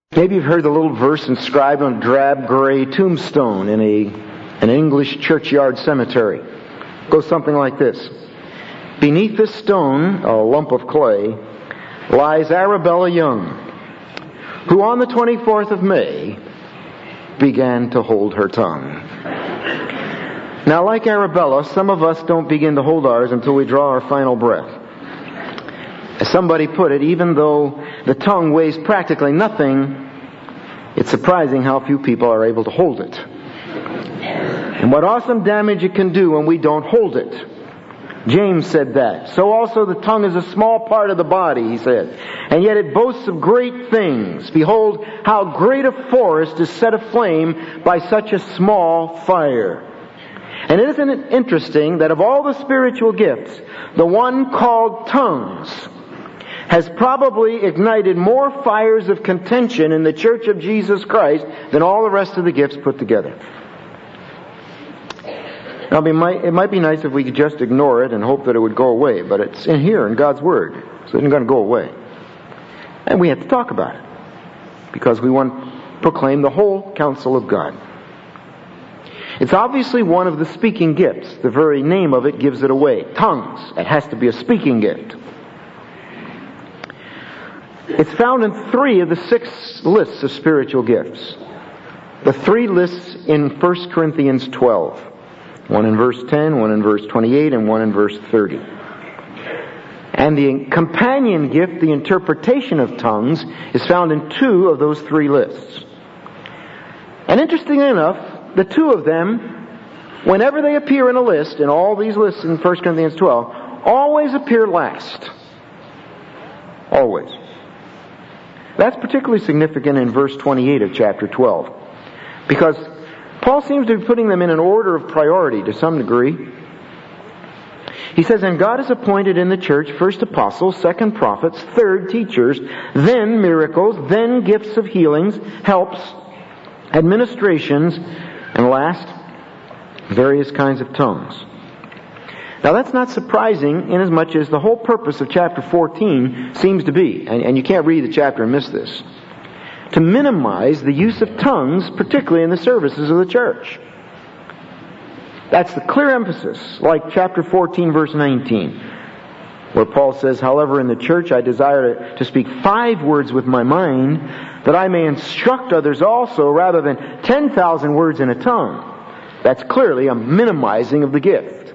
Maybe you've heard the little verse inscribed on a drab gray tombstone in an English churchyard cemetery. It goes something like this. Beneath this stone, a lump of clay, lies Arabella Young, who on the 24th of May began to hold her tongue. Now, like Arabella, some of us don't begin to hold ours until we draw our final breath. As somebody put it, even though the tongue weighs practically nothing, it's surprising how few people are able to hold it. And what awesome damage it can do when we don't hold it. James said that. So also the tongue is a small part of the body, he said, and yet it boasts of great things. Behold, how great a forest is set aflame by such a small fire. And isn't it interesting that of all the spiritual gifts, the one called tongues has probably ignited more fires of contention in the Church of Jesus Christ than all the rest of the gifts put together. Now, it might be nice if we could just ignore it and hope that it would go away, but it's in here in God's Word, so it isn't going to go away. And we have to talk about it, because we want to proclaim the whole counsel of God. It's obviously one of the speaking gifts. The very name of it gives it away. Tongues. It has to be a speaking gift. It's found in 3 of the 6 lists of spiritual gifts. The 3 lists in 1 Corinthians 12. One in verse 10, one in verse 28, and one in verse 30. And the companion gift, the interpretation of tongues, is found in 2 of those 3 lists. And interestingly enough, the 2 of them, whenever they appear in a list, in all these lists in 1 Corinthians 12, always appear last. Always. That's particularly significant in verse 28 of chapter 12. Because Paul seems to be putting them in an order of priority to some degree. He says, and God has appointed in the church first apostles, second prophets, third teachers, then miracles, then gifts of healings, helps, administrations, and last, various kinds of tongues. Now that's not surprising inasmuch as the whole purpose of chapter 14 seems to be, and you can't read the chapter and miss this, to minimize the use of tongues, particularly in the services of the church. That's the clear emphasis, like chapter 14 verse 19, where Paul says, however, in the church I desire to speak 5 words with my mind, that I may instruct others also, rather than 10,000 words in a tongue. That's clearly a minimizing of the gift.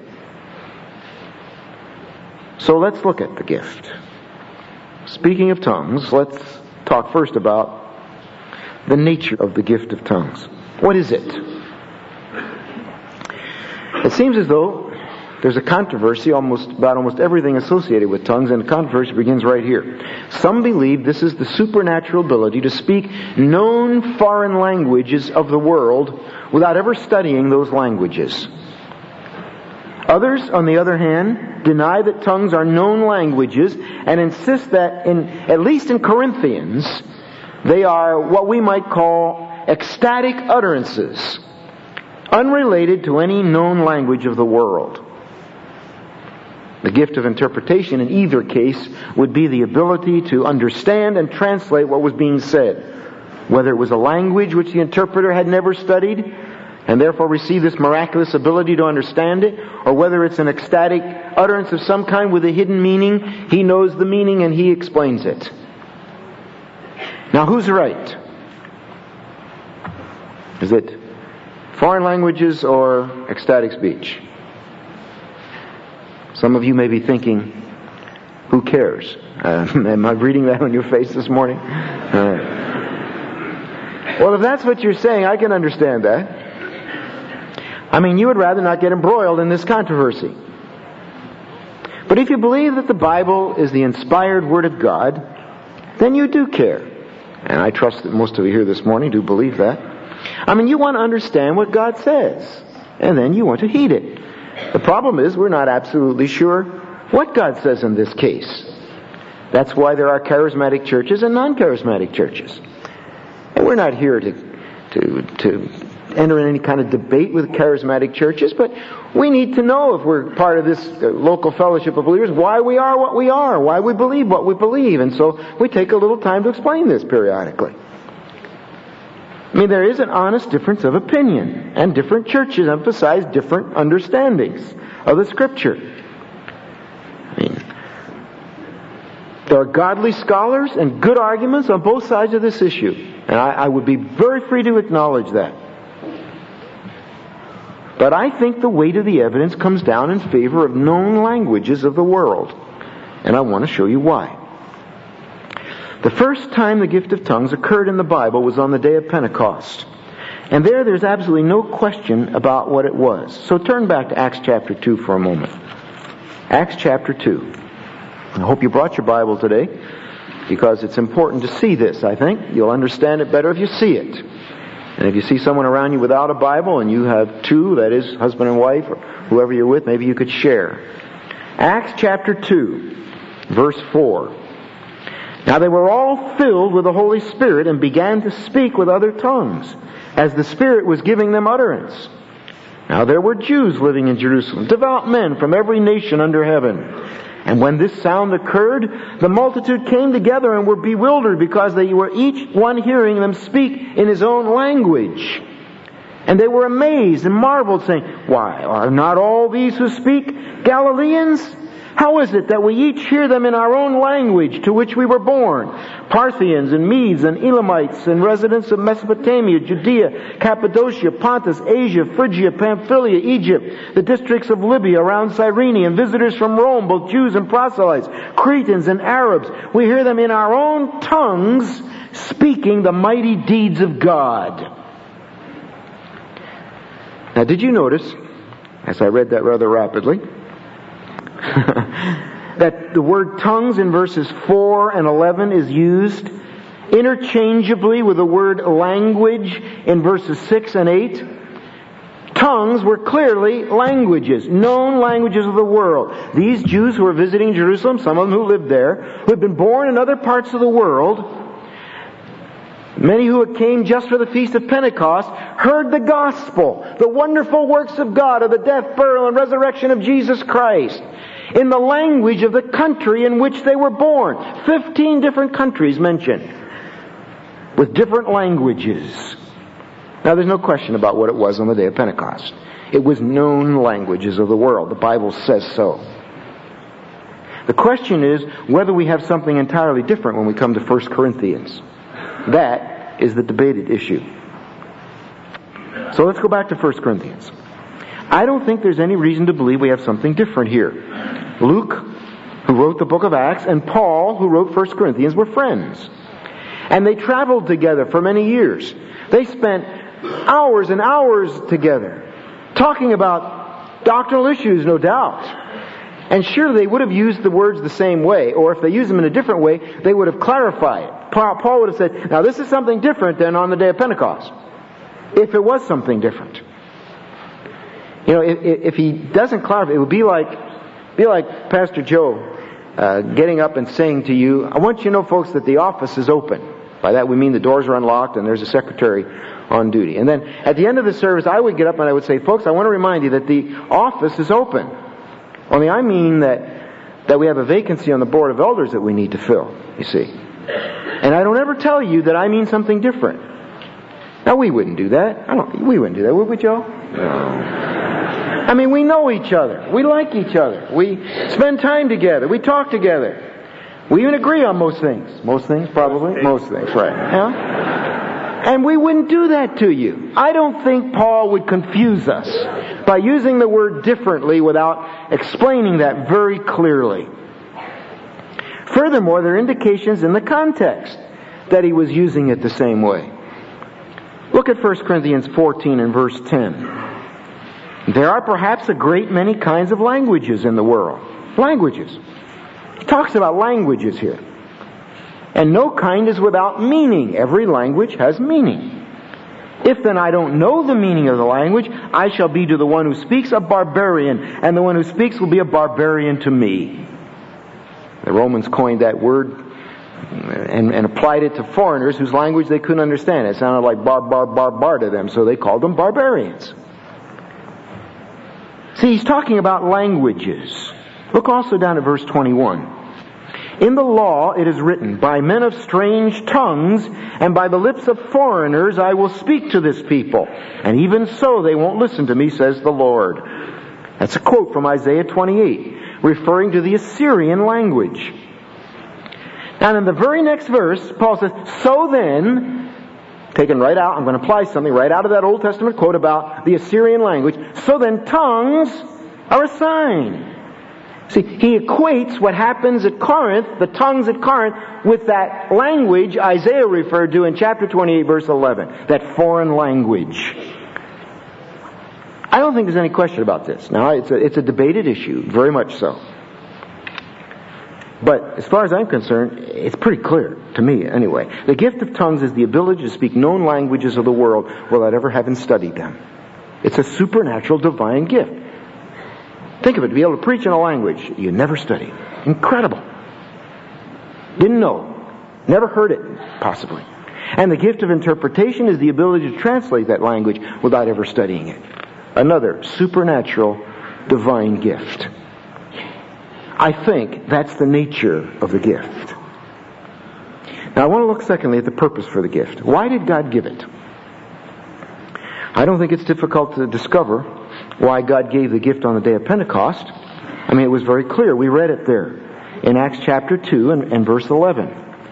So let's look at the gift. Speaking of tongues, let's talk first about the nature of the gift of tongues. What is it? It seems as though there's a controversy about almost everything associated with tongues, and the controversy begins right here. Some believe this is the supernatural ability to speak known foreign languages of the world without ever studying those languages. Others, on the other hand, deny that tongues are known languages and insist that, at least in Corinthians, they are what we might call ecstatic utterances, unrelated to any known language of the world. The gift of interpretation in either case would be the ability to understand and translate what was being said, whether it was a language which the interpreter had never studied and therefore received this miraculous ability to understand it, or whether it's an ecstatic utterance of some kind with a hidden meaning. He knows the meaning and he explains it. Now, who's right? Is it foreign languages or ecstatic speech? Some of you may be thinking, who cares? Am I reading that on your face this morning? Well, if that's what you're saying, I can understand that. I mean, you would rather not get embroiled in this controversy. But if you believe that the Bible is the inspired Word of God, then you do care. And I trust that most of you here this morning do believe that. I mean, you want to understand what God says, and then you want to heed it. The problem is we're not absolutely sure what God says in this case. That's why there are charismatic churches and non-charismatic churches. And we're not here to enter in any kind of debate with charismatic churches, but we need to know, if we're part of this local fellowship of believers, why we are what we are, why we believe what we believe. And so we take a little time to explain this periodically. I mean, there is an honest difference of opinion, and different churches emphasize different understandings of the Scripture. I mean, there are godly scholars and good arguments on both sides of this issue, and I would be very free to acknowledge that. But I think the weight of the evidence comes down in favor of known languages of the world, and I want to show you why. The first time the gift of tongues occurred in the Bible was on the day of Pentecost. And there's absolutely no question about what it was. So turn back to Acts chapter 2 for a moment. Acts chapter 2. I hope you brought your Bible today, because it's important to see this, I think. You'll understand it better if you see it. And if you see someone around you without a Bible, and you have two, that is, husband and wife, or whoever you're with, maybe you could share. Acts chapter 2, verse 4. Now they were all filled with the Holy Spirit and began to speak with other tongues, as the Spirit was giving them utterance. Now there were Jews living in Jerusalem, devout men from every nation under heaven. And when this sound occurred, the multitude came together and were bewildered, because they were each one hearing them speak in his own language. And they were amazed and marveled, saying, "Why, are not all these who speak Galileans? How is it that we each hear them in our own language to which we were born? Parthians and Medes and Elamites and residents of Mesopotamia, Judea, Cappadocia, Pontus, Asia, Phrygia, Pamphylia, Egypt, the districts of Libya around Cyrene, and visitors from Rome, both Jews and proselytes, Cretans and Arabs. We hear them in our own tongues speaking the mighty deeds of God." Now, did you notice, as I read that rather rapidly, that the word tongues in verses 4 and 11 is used interchangeably with the word language in verses 6 and 8? Tongues were clearly languages, known languages of the world. These Jews who were visiting Jerusalem, some of them who lived there, who had been born in other parts of the world, many who came just for the Feast of Pentecost, heard the gospel, the wonderful works of God, of the death, burial, and resurrection of Jesus Christ, in the language of the country in which they were born. 15 different countries mentioned, with different languages. Now, there's no question about what it was on the day of Pentecost. It was known languages of the world. The Bible says so. The question is whether we have something entirely different when we come to 1 Corinthians. That is the debated issue. So let's go back to 1 Corinthians. I don't think there's any reason to believe we have something different here. Luke, who wrote the book of Acts, and Paul, who wrote 1 Corinthians, were friends. And they traveled together for many years. They spent hours and hours together, talking about doctrinal issues, no doubt. And surely they would have used the words the same way, or if they used them in a different way, they would have clarified it. Paul would have said, now this is something different than on the day of Pentecost. If it was something different. You know, if he doesn't clarify, it would be like Pastor Joe getting up and saying to you, I want you to know, folks, that the office is open. By that we mean the doors are unlocked and there's a secretary on duty. And then at the end of the service, I would get up and I would say, folks, I want to remind you that the office is open. Only I mean that we have a vacancy on the board of elders that we need to fill, you see. And I don't ever tell you that I mean something different. Now, we wouldn't do that. We wouldn't do that, would we, Joe? No. I mean, we know each other. We like each other. We spend time together. We talk together. We even agree on most things. Most things, probably? Most things, right. Yeah? And we wouldn't do that to you. I don't think Paul would confuse us by using the word differently without explaining that very clearly. Furthermore, there are indications in the context that he was using it the same way. Look at 1 Corinthians 14 and verse 10. There are perhaps a great many kinds of languages in the world. Languages. He talks about languages here. And no kind is without meaning. Every language has meaning. If then I don't know the meaning of the language, I shall be to the one who speaks a barbarian, and the one who speaks will be a barbarian to me. The Romans coined that word and applied it to foreigners whose language they couldn't understand. It sounded like bar to them, so they called them barbarians. See, he's talking about languages. Look also down at verse 21. In the law it is written, by men of strange tongues and by the lips of foreigners I will speak to this people. And even so they won't listen to me, says the Lord. That's a quote from Isaiah 28, referring to the Assyrian language. And in the very next verse, Paul says, so then, taken right out, I'm going to apply something right out of that Old Testament quote about the Assyrian language. So then tongues are a sign. See, he equates what happens at Corinth, the tongues at Corinth, with that language Isaiah referred to in chapter 28, verse 11. That foreign language. I don't think there's any question about this. Now, it's a debated issue, very much so. But as far as I'm concerned, it's pretty clear, to me anyway. The gift of tongues is the ability to speak known languages of the world without ever having studied them. It's a supernatural divine gift. Think of it, to be able to preach in a language you never studied. Incredible. Didn't know. Never heard it, possibly. And the gift of interpretation is the ability to translate that language without ever studying it. Another supernatural divine gift. I think that's the nature of the gift. Now I want to look secondly at the purpose for the gift. Why did God give it? I don't think it's difficult to discover why God gave the gift on the day of Pentecost. I mean, it was very clear. We read it there in Acts chapter 2 and verse 11.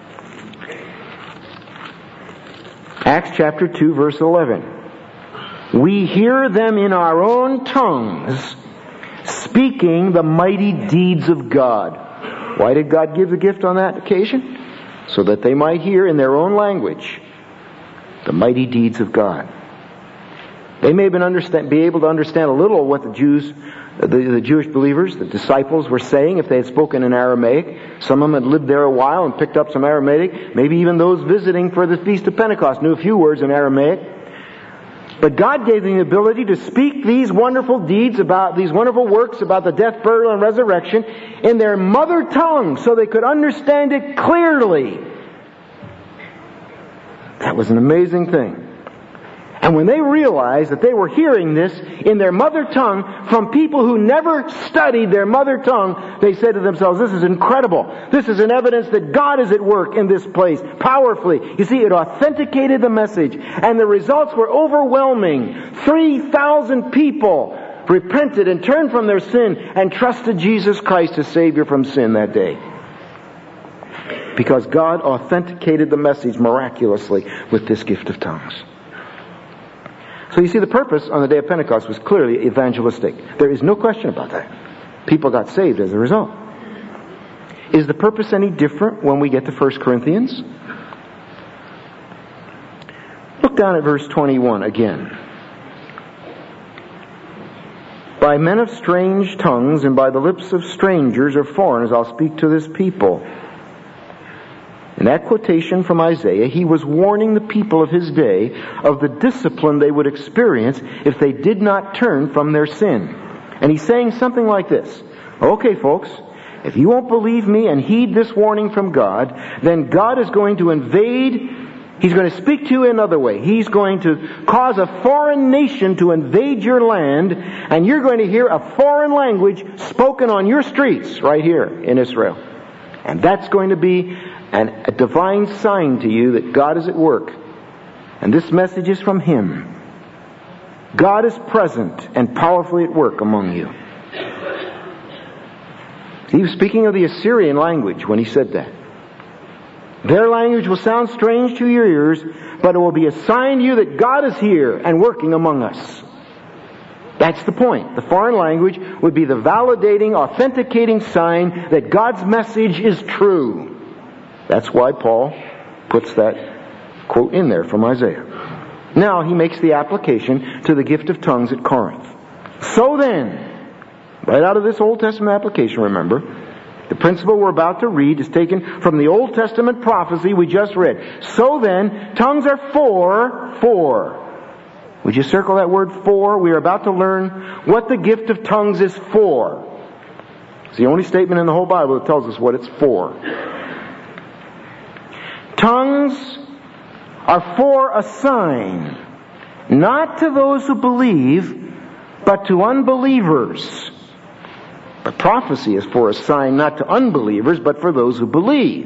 Acts chapter 2, verse 11. We hear them in our own tongues speaking the mighty deeds of God. Why did God give the gift on that occasion? So that they might hear in their own language the mighty deeds of God. They may have be able to understand a little of what the Jews, the Jewish believers, the disciples were saying if they had spoken in Aramaic. Some of them had lived there a while and picked up some Aramaic. Maybe even those visiting for the Feast of Pentecost knew a few words in Aramaic. But God gave them the ability to speak these wonderful deeds about, these wonderful works about the death, burial, and resurrection in their mother tongue so they could understand it clearly. That was an amazing thing. And when they realized that they were hearing this in their mother tongue from people who never studied their mother tongue, they said to themselves, this is incredible. This is an evidence that God is at work in this place, powerfully. You see, it authenticated the message, and the results were overwhelming. 3,000 people repented and turned from their sin and trusted Jesus Christ as Savior from sin that day. Because God authenticated the message miraculously with this gift of tongues. So you see, the purpose on the day of Pentecost was clearly evangelistic. There is no question about that. People got saved as a result. Is the purpose any different when we get to 1 Corinthians? Look down at verse 21 again. By men of strange tongues and by the lips of strangers or foreigners I'll speak to this people. In that quotation from Isaiah, he was warning the people of his day of the discipline they would experience if they did not turn from their sin. And he's saying something like this. Okay, folks, if you won't believe me and heed this warning from God, then God is going to invade. He's going to speak to you another way. He's going to cause a foreign nation to invade your land, and you're going to hear a foreign language spoken on your streets right here in Israel. And that's going to be a divine sign to you that God is at work. And this message is from Him. God is present and powerfully at work among you. He was speaking of the Assyrian language when he said that. Their language will sound strange to your ears, but it will be a sign to you that God is here and working among us. That's the point. The foreign language would be the validating, authenticating sign that God's message is true. That's why Paul puts that quote in there from Isaiah. Now he makes the application to the gift of tongues at Corinth. So then, right out of this Old Testament application, remember, the principle we're about to read is taken from the Old Testament prophecy we just read. So then, tongues are for. Would you circle that word for? We are about to learn what the gift of tongues is for. It's the only statement in the whole Bible that tells us what it's for. Tongues are for a sign, not to those who believe, but to unbelievers. But Prophecy is for a sign not to unbelievers, but for those who believe.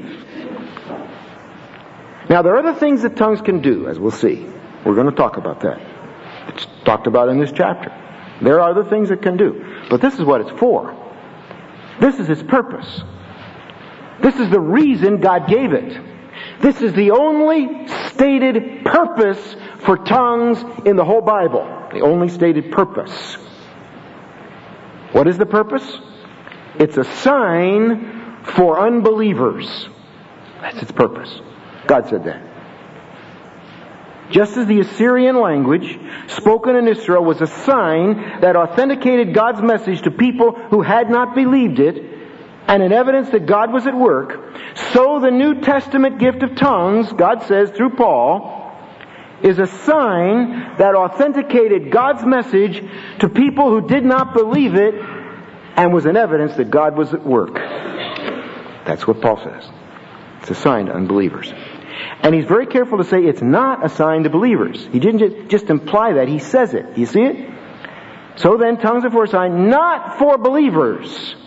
Now, there are other things that tongues can do, as we'll see. We're going to talk about that. It's talked about in this chapter. There are other things it can do. But this is what it's for. This is its purpose. This is the reason God gave it. This is the only stated purpose for tongues in the whole Bible. The only stated purpose. What is the purpose? It's a sign for unbelievers. That's its purpose. God said that. Just as the Assyrian language spoken in Israel was a sign that authenticated God's message to people who had not believed it, and an evidence that God was at work, so the New Testament gift of tongues, God says through Paul, is a sign that authenticated God's message to people who did not believe it, and was an evidence that God was at work. That's what Paul says. It's a sign to unbelievers. And he's very careful to say it's not a sign to believers. He didn't just imply that, he says it. You see it? So then, tongues are for a sign not for believers,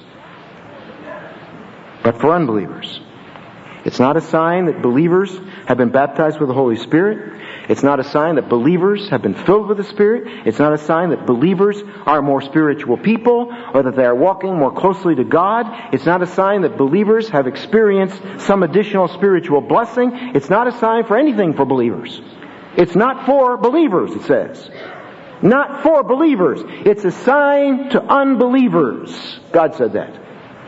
but for unbelievers. It's not a sign that believers have been baptized with the Holy Spirit. It's not a sign that believers have been filled with the Spirit. It's not a sign that believers are more spiritual people or that they are walking more closely to God. It's not a sign that believers have experienced some additional spiritual blessing. It's not a sign for anything for believers. It's not for believers, it says. Not for believers. It's a sign to unbelievers. God said that.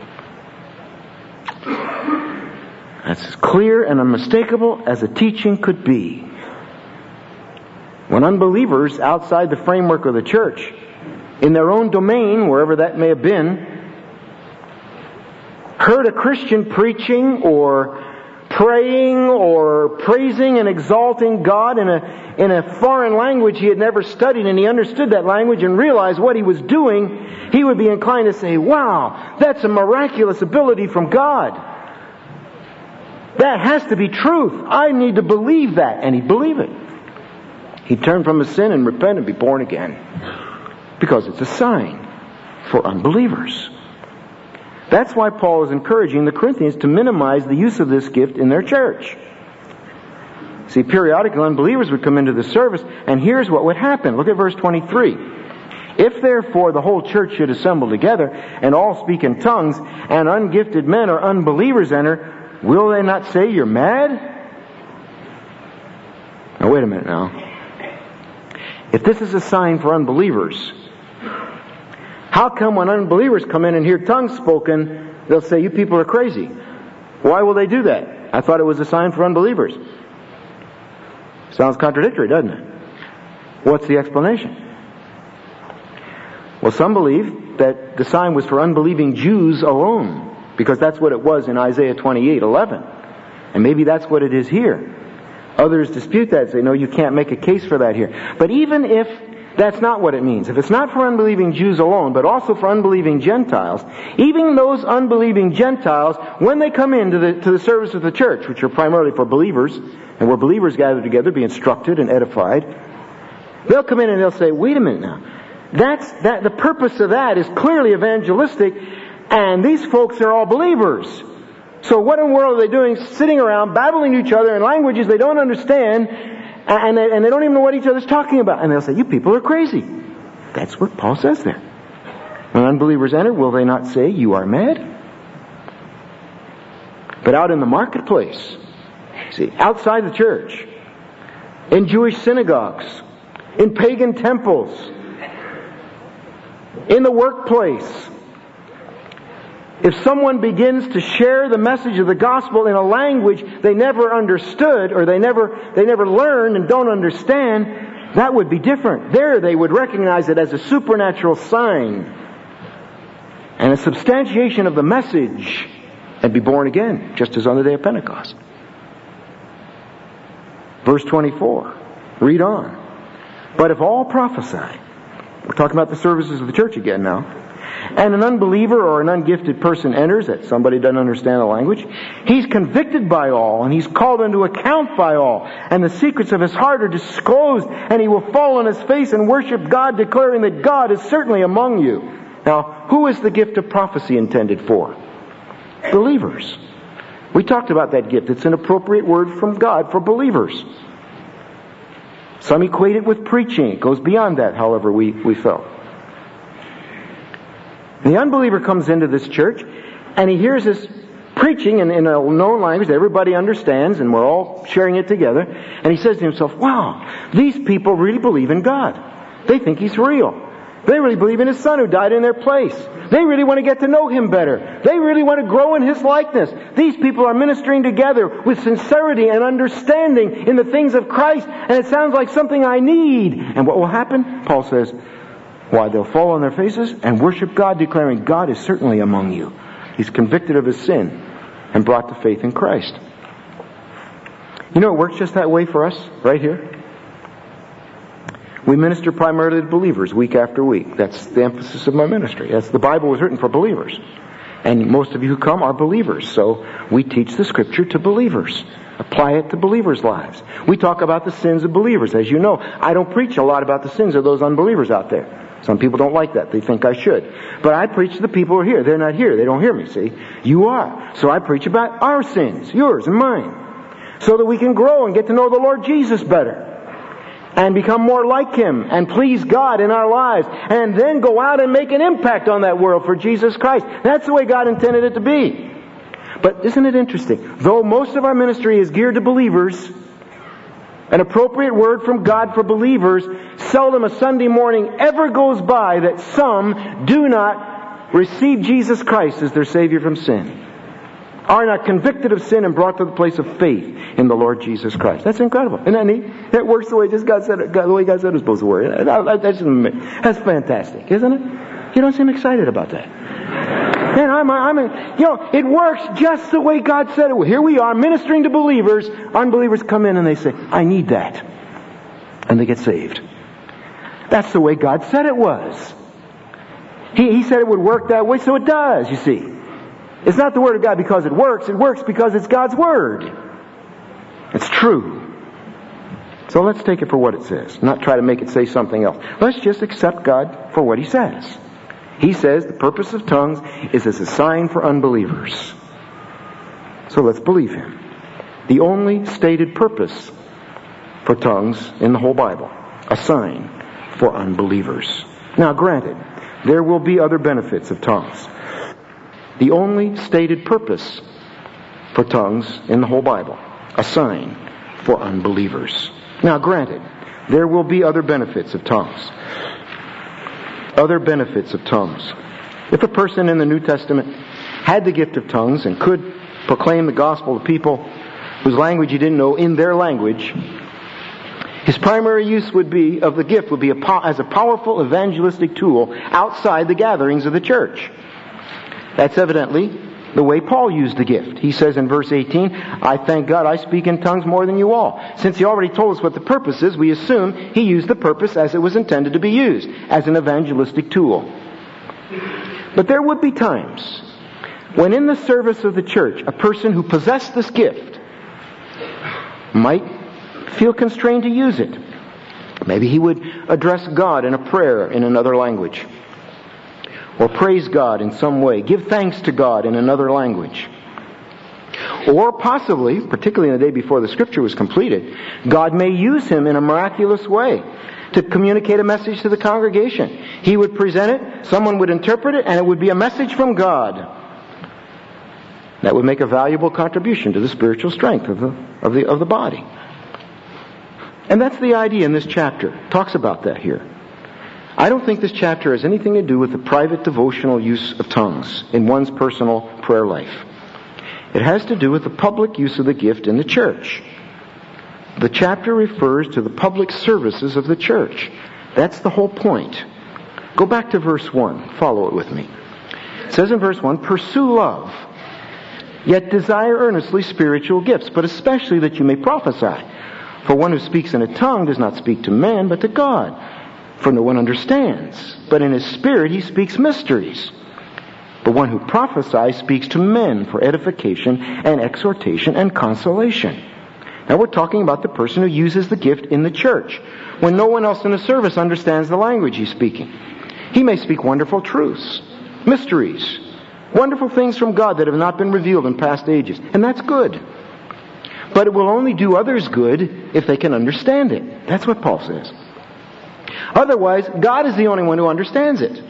That's as clear and unmistakable as a teaching could be. When unbelievers outside the framework of the church, in their own domain, wherever that may have been, heard a Christian preaching or praying or praising and exalting God in a foreign language he had never studied, and he understood that language and realized what he was doing, he would be inclined to say, wow, that's a miraculous ability from God. That has to be truth. I need to believe that. And he'd believe it. He'd turn from his sin and repent and be born again. Because it's a sign for unbelievers. That's why Paul is encouraging the Corinthians to minimize the use of this gift in their church. See, periodically unbelievers would come into the service, and here's what would happen. Look at verse 23. If therefore the whole church should assemble together, and all speak in tongues, and ungifted men or unbelievers enter, will they not say you're mad? Now wait a minute now. If this is a sign for unbelievers, how come when unbelievers come in and hear tongues spoken, they'll say, you people are crazy? Why will they do that? I thought it was a sign for unbelievers. Sounds contradictory, doesn't it? What's the explanation? Well, some believe that the sign was for unbelieving Jews alone, because that's what it was in Isaiah 28:11. And maybe that's what it is here. Others dispute that and say, no, you can't make a case for that here. But even if that's not what it means, if it's not for unbelieving Jews alone, but also for unbelieving Gentiles, even those unbelieving Gentiles, when they come into the service of the church, which are primarily for believers, and where believers gather together, be instructed and edified, they'll come in and they'll say, wait a minute now, the purpose of that is clearly evangelistic, and these folks are all believers. So what in the world are they doing sitting around babbling to each other in languages they don't understand, and they don't even know what each other's talking about? And they'll say, you people are crazy. That's what Paul says there. When unbelievers enter, will they not say, you are mad? But out in the marketplace, see, outside the church, in Jewish synagogues, in pagan temples, in the workplace, if someone begins to share the message of the gospel in a language they never understood or they never learned and don't understand, that would be different. There they would recognize it as a supernatural sign and a substantiation of the message and be born again, just as on the day of Pentecost. Verse 24. Read on. But if all prophesy, we're talking about the services of the church again now, and an unbeliever or an ungifted person enters, that somebody doesn't understand the language, he's convicted by all, and he's called into account by all, and the secrets of his heart are disclosed, and he will fall on his face and worship God, declaring that God is certainly among you. Now, who is the gift of prophecy intended for? Believers. We talked about that gift. It's an appropriate word from God for believers. Some equate it with preaching. It goes beyond that, however, we felt. The unbeliever comes into this church, and he hears this preaching in a known language that everybody understands, and we're all sharing it together, and he says to himself, wow, these people really believe in God. They think He's real. They really believe in His Son who died in their place. They really want to get to know Him better. They really want to grow in His likeness. These people are ministering together with sincerity and understanding in the things of Christ, and it sounds like something I need. And what will happen? Paul says, why, they'll fall on their faces and worship God, declaring, God is certainly among you. He's convicted of his sin and brought to faith in Christ. You know, it works just that way for us, right here. We minister primarily to believers week after week. That's the emphasis of my ministry. The Bible was written for believers. And most of you who come are believers. So we teach the Scripture to believers. Apply it to believers' lives. We talk about the sins of believers. As you know, I don't preach a lot about the sins of those unbelievers out there. Some people don't like that. They think I should. But I preach to the people who are here. They're not here. They don't hear me, see? You are. So I preach about our sins, yours and mine, so that we can grow and get to know the Lord Jesus better and become more like Him and please God in our lives and then go out and make an impact on that world for Jesus Christ. That's the way God intended it to be. But isn't it interesting? Though most of our ministry is geared to believers, an appropriate word from God for believers, seldom a Sunday morning ever goes by that some do not receive Jesus Christ as their Savior from sin, are not convicted of sin and brought to the place of faith in the Lord Jesus Christ. That's incredible. Isn't that neat? That works the way God said it was supposed to work. That's fantastic, isn't it? You don't seem excited about that. And it works just the way God said it would. Here we are ministering to believers. Unbelievers come in and they say, I need that. And they get saved. That's the way God said it was. He said it would work that way, so it does, you see. It's not the Word of God because it works because it's God's Word. It's true. So let's take it for what it says, not try to make it say something else. Let's just accept God for what He says. He says the purpose of tongues is as a sign for unbelievers. So let's believe Him. The only stated purpose for tongues in the whole Bible, a sign for unbelievers. Now granted, there will be other benefits of tongues. The only stated purpose for tongues in the whole Bible, a sign for unbelievers. Now granted, there will be other benefits of tongues. Other benefits of tongues. If a person in the New Testament had the gift of tongues and could proclaim the gospel to people whose language he didn't know in their language, his primary use of the gift would be as a powerful evangelistic tool outside the gatherings of the church. That's evidently the way Paul used the gift. He says in verse 18, I thank God I speak in tongues more than you all. Since he already told us what the purpose is, we assume he used the purpose as it was intended to be used, as an evangelistic tool. But there would be times when in the service of the church, a person who possessed this gift might feel constrained to use it. Maybe he would address God in a prayer in another language, or praise God in some way, give thanks to God in another language. Or possibly, particularly in the day before the Scripture was completed, God may use him in a miraculous way to communicate a message to the congregation. He would present it, someone would interpret it, and it would be a message from God. That would make a valuable contribution to the spiritual strength of the body. And that's the idea in this chapter. It talks about that here. I don't think this chapter has anything to do with the private devotional use of tongues in one's personal prayer life. It has to do with the public use of the gift in the church. The chapter refers to the public services of the church. That's the whole point. Go back to verse 1. Follow it with me. It says in verse 1, pursue love, yet desire earnestly spiritual gifts, but especially that you may prophesy. For one who speaks in a tongue does not speak to men, but to God. For no one understands, but in his spirit he speaks mysteries. But one who prophesies speaks to men for edification and exhortation and consolation. Now we're talking about the person who uses the gift in the church, when no one else in the service understands the language he's speaking. He may speak wonderful truths, mysteries, wonderful things from God that have not been revealed in past ages. And that's good. But it will only do others good if they can understand it. That's what Paul says. Otherwise, God is the only one who understands it.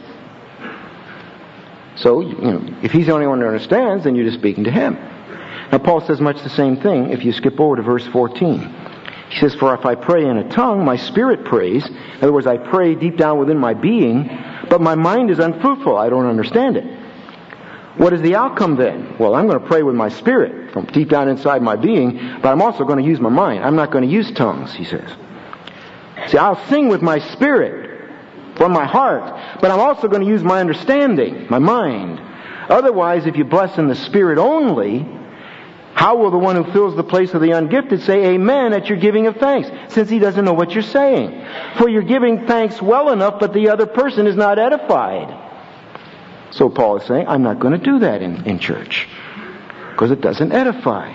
So, if He's the only one who understands, then you're just speaking to Him. Now, Paul says much the same thing if you skip over to verse 14. He says, "For if I pray in a tongue, my spirit prays." In other words, I pray deep down within my being, but my mind is unfruitful. I don't understand it. What is the outcome then? Well, I'm going to pray with my spirit from deep down inside my being, but I'm also going to use my mind. I'm not going to use tongues, he says. See, I'll sing with my spirit from my heart, but I'm also going to use my understanding, my mind. Otherwise, if you bless in the spirit only, how will the one who fills the place of the ungifted say amen at your giving of thanks, since he doesn't know what you're saying? For you're giving thanks well enough, but the other person is not edified. So Paul is saying, I'm not going to do that in church, because it doesn't edify.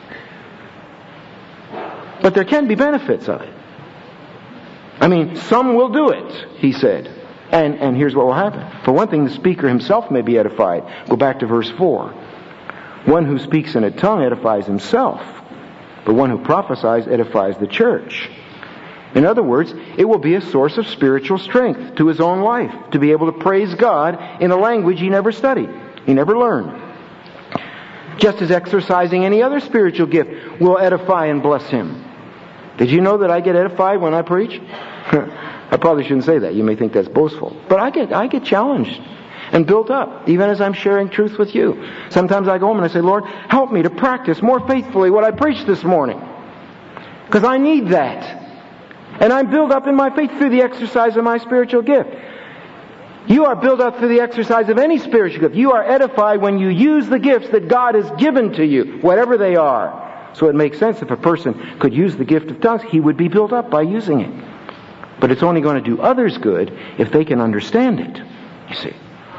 But there can be benefits of it. I mean, some will do it, he said. And here's what will happen. For one thing, the speaker himself may be edified. Go back to verse 4. One who speaks in a tongue edifies himself, but one who prophesies edifies the church. In other words, it will be a source of spiritual strength to his own life, to be able to praise God in a language he never studied, he never learned. Just as exercising any other spiritual gift will edify and bless him. Did you know that I get edified when I preach? I probably shouldn't say that. You may think that's boastful. But I get challenged and built up, even as I'm sharing truth with you. Sometimes I go home and I say, Lord, help me to practice more faithfully what I preached this morning. Because I need that. And I'm built up in my faith through the exercise of my spiritual gift. You are built up through the exercise of any spiritual gift. You are edified when you use the gifts that God has given to you, whatever they are. So it makes sense if a person could use the gift of tongues, he would be built up by using it. But it's only going to do others good if they can understand it, you see.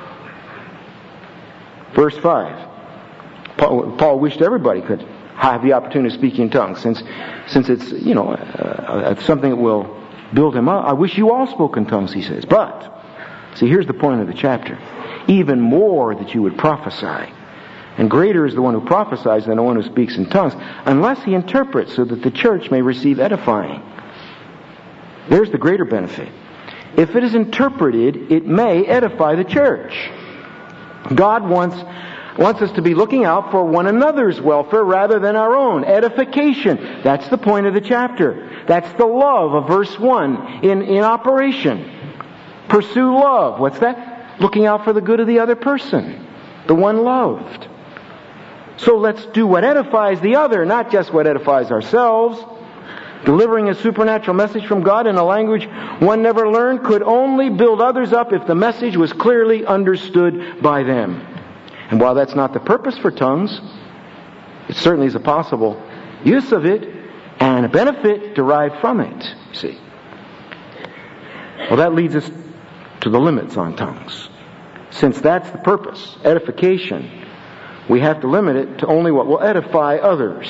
Verse 5. Paul wished everybody could have the opportunity of speaking in tongues, since it's, it's something that will build him up. I wish you all spoke in tongues, he says. But, see, here's the point of the chapter. Even more that you would prophesy. And greater is the one who prophesies than the one who speaks in tongues, unless he interprets so that the church may receive edifying. There's the greater benefit. If it is interpreted, it may edify the church. God wants us to be looking out for one another's welfare rather than our own. Edification. That's the point of the chapter. That's the love of verse 1 in operation. Pursue love. What's that? Looking out for the good of the other person. The one loved. So let's do what edifies the other, not just what edifies ourselves. Delivering a supernatural message from God in a language one never learned could only build others up if the message was clearly understood by them. And while that's not the purpose for tongues, it certainly is a possible use of it and a benefit derived from it, you see. Well, that leads us to the limits on tongues. Since that's the purpose, edification, we have to limit it to only what will edify others.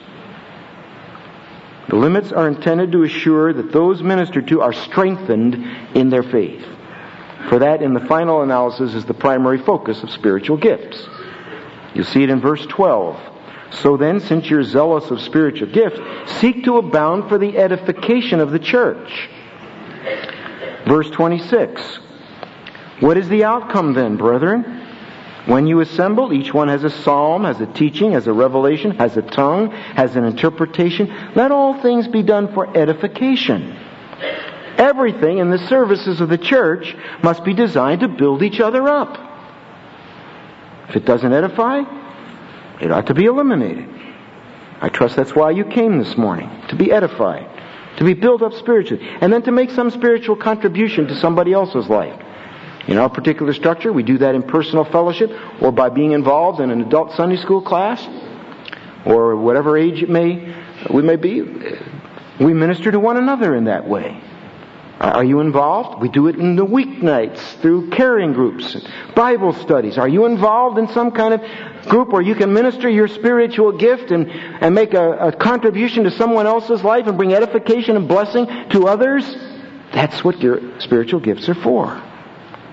The limits are intended to assure that those ministered to are strengthened in their faith. For that, in the final analysis, is the primary focus of spiritual gifts. You'll see it in verse 12. So then, since you're zealous of spiritual gifts, seek to abound for the edification of the church. Verse 26. What is the outcome then, brethren? When you assemble, each one has a psalm, has a teaching, has a revelation, has a tongue, has an interpretation. Let all things be done for edification. Everything in the services of the church must be designed to build each other up. If it doesn't edify, it ought to be eliminated. I trust that's why you came this morning, to be edified, to be built up spiritually, and then to make some spiritual contribution to somebody else's life. In our particular structure, we do that in personal fellowship or by being involved in an adult Sunday school class or whatever age we may be. We minister to one another in that way. Are you involved? We do it in the weeknights through caring groups, Bible studies. Are you involved in some kind of group where you can minister your spiritual gift and make a contribution to someone else's life and bring edification and blessing to others? That's what your spiritual gifts are for.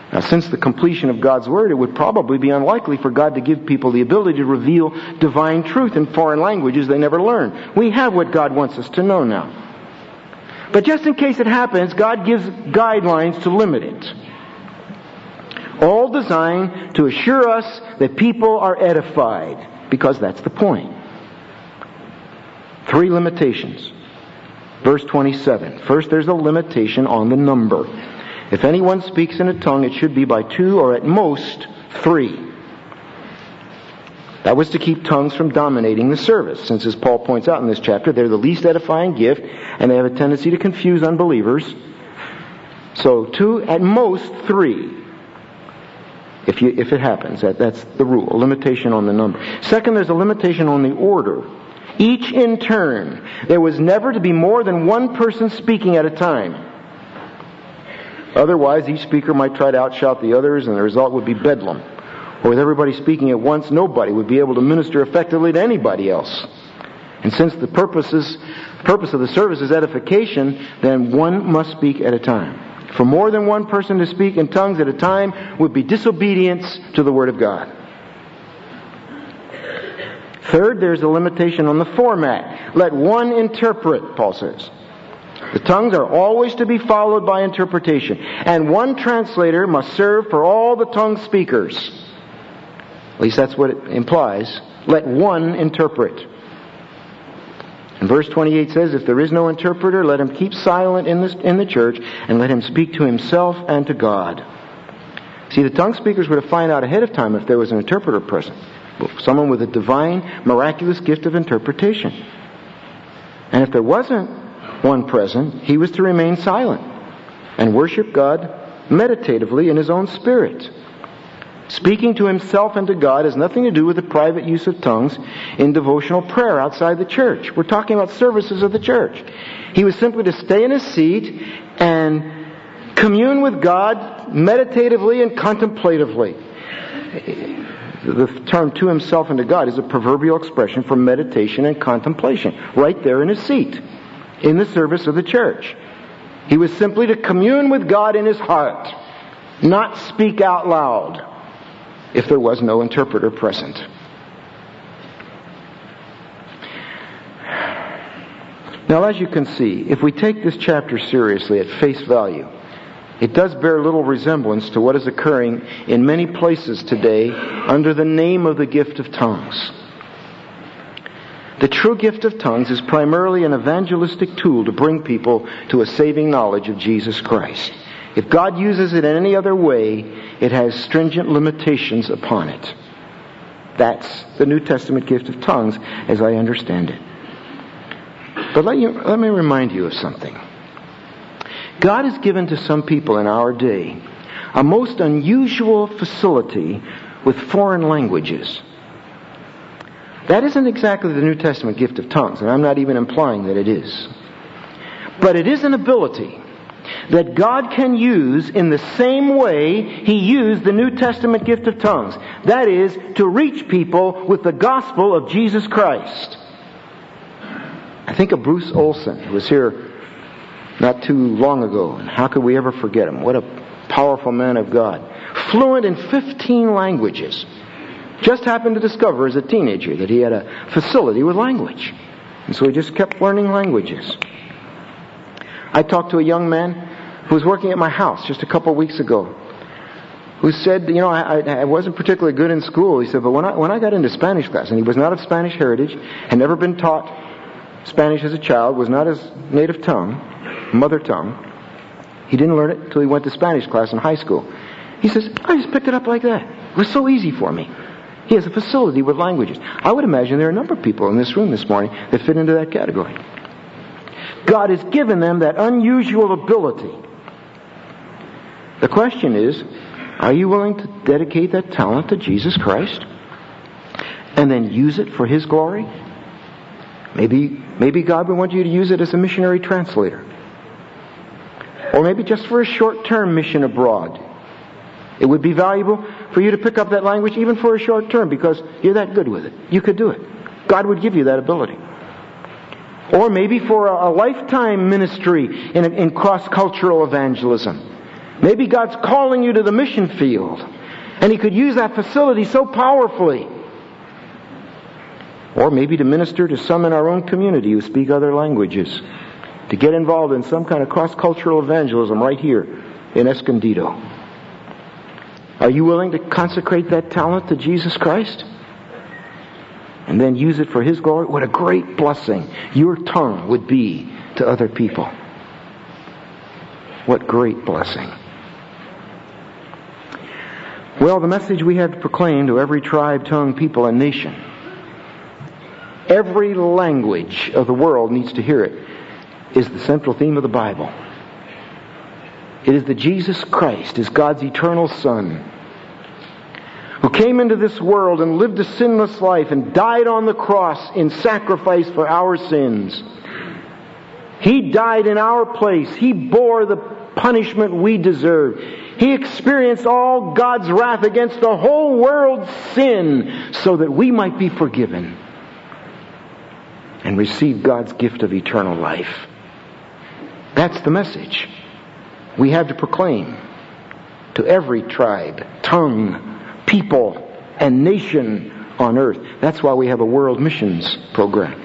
Now, since the completion of God's Word, it would probably be unlikely for God to give people the ability to reveal divine truth in foreign languages they never learned. We have what God wants us to know now. But just in case it happens, God gives guidelines to limit it. All designed to assure us that people are edified, because that's the point. 3 limitations. Verse 27. First, there's a limitation on the number. If anyone speaks in a tongue, it should be by 2 or at most 3. That was to keep tongues from dominating the service, since, as Paul points out in this chapter, they're the least edifying gift, and they have a tendency to confuse unbelievers. So 2, at most 3, if it happens. That's the rule, a limitation on the number. Second, there's a limitation on the order. Each in turn. There was never to be more than one person speaking at a time. Otherwise, each speaker might try to outshout the others, and the result would be bedlam. Or with everybody speaking at once, nobody would be able to minister effectively to anybody else. And since the purpose of the service is edification, then one must speak at a time. For more than one person to speak in tongues at a time would be disobedience to the Word of God. Third, there's a limitation on the format. Let one interpret, Paul says. The tongues are always to be followed by interpretation. And one translator must serve for all the tongue speakers. At least that's what it implies. Let one interpret. And verse 28 says, if there is no interpreter, let him keep silent in the church, and let him speak to himself and to God. See, the tongue speakers were to find out ahead of time if there was an interpreter present. Someone with a divine, miraculous gift of interpretation. And if there wasn't one present, he was to remain silent and worship God meditatively in his own spirit. Speaking to himself and to God has nothing to do with the private use of tongues in devotional prayer outside the church. We're talking about services of the church. He was simply to stay in his seat and commune with God meditatively and contemplatively. The term to himself and to God is a proverbial expression for meditation and contemplation, right there in his seat, in the service of the church. He was simply to commune with God in his heart, not speak out loud, if there was no interpreter present. Now, as you can see, if we take this chapter seriously at face value, it does bear little resemblance to what is occurring in many places today under the name of the gift of tongues. The true gift of tongues is primarily an evangelistic tool to bring people to a saving knowledge of Jesus Christ. If God uses it in any other way, it has stringent limitations upon it. That's the New Testament gift of tongues as I understand it. But let me remind you of something. God has given to some people in our day a most unusual facility with foreign languages. That isn't exactly the New Testament gift of tongues, and I'm not even implying that it is. But it is an ability that God can use in the same way He used the New Testament gift of tongues. That is, to reach people with the gospel of Jesus Christ. I think of Bruce Olson, who was here not too long ago, and how could we ever forget him? What a powerful man of God. Fluent in 15 languages. Just happened to discover as a teenager that he had a facility with language. And so he just kept learning languages. I talked to a young man who was working at my house just a couple of weeks ago, who said, I wasn't particularly good in school. He said, but when I got into Spanish class, and he was not of Spanish heritage, had never been taught Spanish as a child, was not his native tongue, mother tongue. He didn't learn it until he went to Spanish class in high school. He says, I just picked it up like that. It was so easy for me. He has a facility with languages. I would imagine there are a number of people in this room this morning that fit into that category. God has given them that unusual ability. The question is, are you willing to dedicate that talent to Jesus Christ and then use it for His glory? Maybe God would want you to use it as a missionary translator. Or maybe just for a short-term mission abroad. It would be valuable for you to pick up that language even for a short term because you're that good with it. You could do it. God would give you that ability. Or maybe for a lifetime ministry in cross-cultural evangelism. Maybe God's calling you to the mission field, and He could use that facility so powerfully. Or maybe to minister to some in our own community who speak other languages, to get involved in some kind of cross-cultural evangelism right here in Escondido. Are you willing to consecrate that talent to Jesus Christ? And then use it for His glory? What a great blessing your tongue would be to other people. What great blessing. Well, the message we have to proclaim to every tribe, tongue, people, and nation, every language of the world needs to hear it, is the central theme of the Bible. It is that Jesus Christ is God's eternal Son, who came into this world and lived a sinless life and died on the cross in sacrifice for our sins. He died in our place. He bore the punishment we deserve. He experienced all God's wrath against the whole world's sin so that we might be forgiven and receive God's gift of eternal life. That's the message we have to proclaim to every tribe, tongue, people, and nation on earth. That's why we have a world missions program.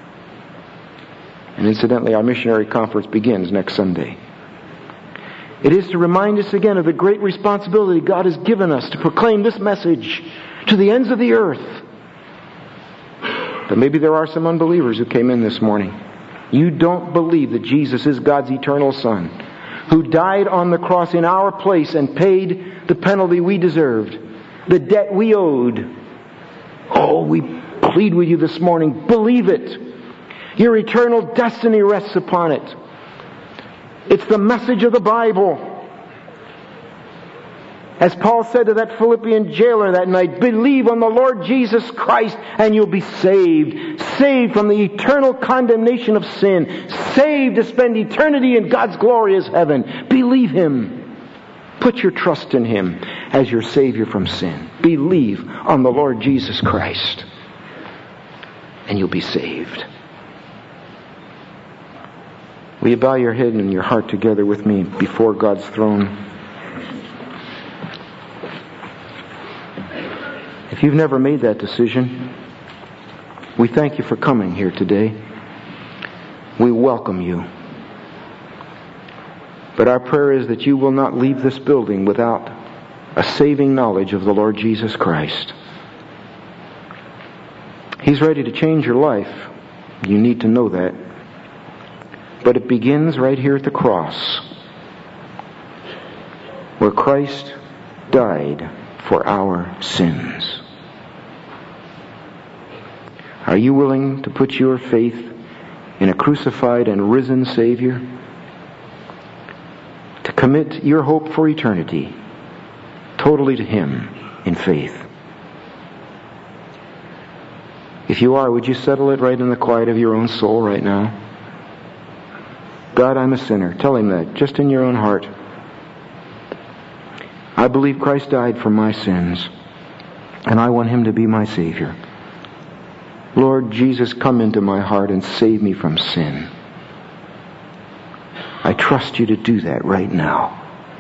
And incidentally, our missionary conference begins next Sunday. It is to remind us again of the great responsibility God has given us to proclaim this message to the ends of the earth. But maybe there are some unbelievers who came in this morning. You don't believe that Jesus is God's eternal Son, who died on the cross in our place and paid the penalty we deserved, the debt we owed. Oh, we plead with you this morning, believe it. Your eternal destiny rests upon it. It's the message of the Bible. As Paul said to that Philippian jailer that night, believe on the Lord Jesus Christ and you'll be saved. Saved from the eternal condemnation of sin. Saved to spend eternity in God's glorious heaven. Believe Him. Put your trust in Him as your Savior from sin. Believe on the Lord Jesus Christ and you'll be saved. Will you bow your head and your heart together with me before God's throne? If you've never made that decision, we thank you for coming here today. We welcome you. But our prayer is that you will not leave this building without a saving knowledge of the Lord Jesus Christ. He's ready to change your life. You need to know that. But it begins right here at the cross, where Christ died for our sins. Are you willing to put your faith in a crucified and risen Savior? To commit your hope for eternity totally to Him in faith? If you are, would you settle it right in the quiet of your own soul right now? God, I'm a sinner. Tell Him that, just in your own heart. I believe Christ died for my sins, and I want Him to be my Savior. Lord Jesus, come into my heart and save me from sin. I trust you to do that right now.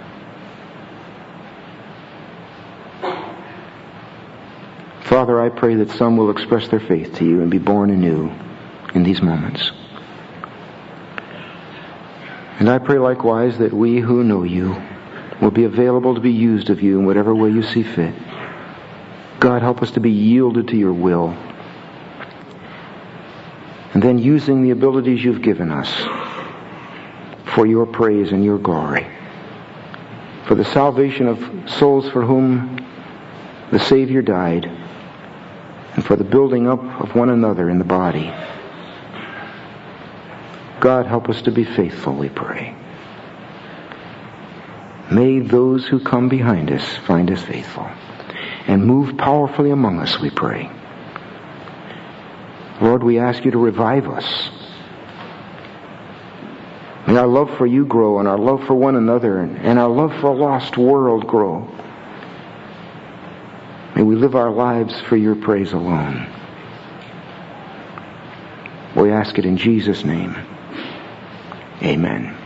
Father, I pray that some will express their faith to you and be born anew in these moments. And I pray likewise that we who know you will be available to be used of you in whatever way you see fit. God, help us to be yielded to your will. And then using the abilities you've given us for your praise and your glory. For the salvation of souls for whom the Savior died. And for the building up of one another in the body. God, help us to be faithful, we pray. May those who come behind us find us faithful and move powerfully among us, we pray. Lord, we ask you to revive us. May our love for you grow, and our love for one another, and our love for a lost world grow. May we live our lives for your praise alone. We ask it in Jesus' name. Amen.